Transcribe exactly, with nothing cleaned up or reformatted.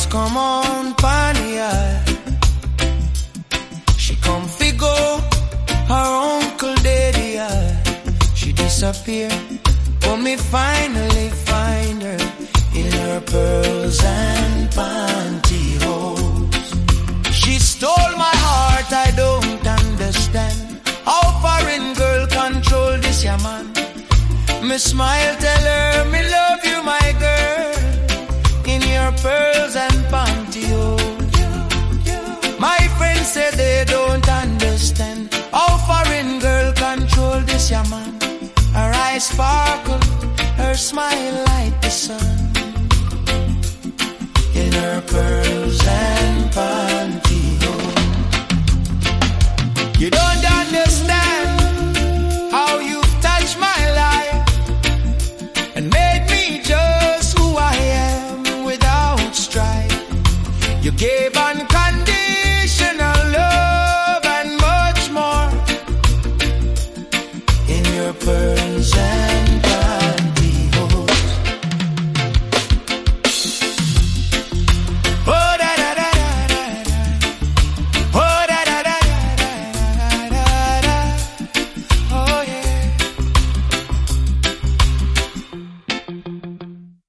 come on Pani eye. She come figo her uncle daddy eye. She disappear, but me finally find her in her pearls and pantyhose. She stole my heart, I don't understand how foreign girl control this ya man. Me smile, tell her me love you my girl, in your pearls and pantyhose. My friends say they don't understand how foreign girl control this ya man. Her eyes sparkle, her smile like the sun, in her pearls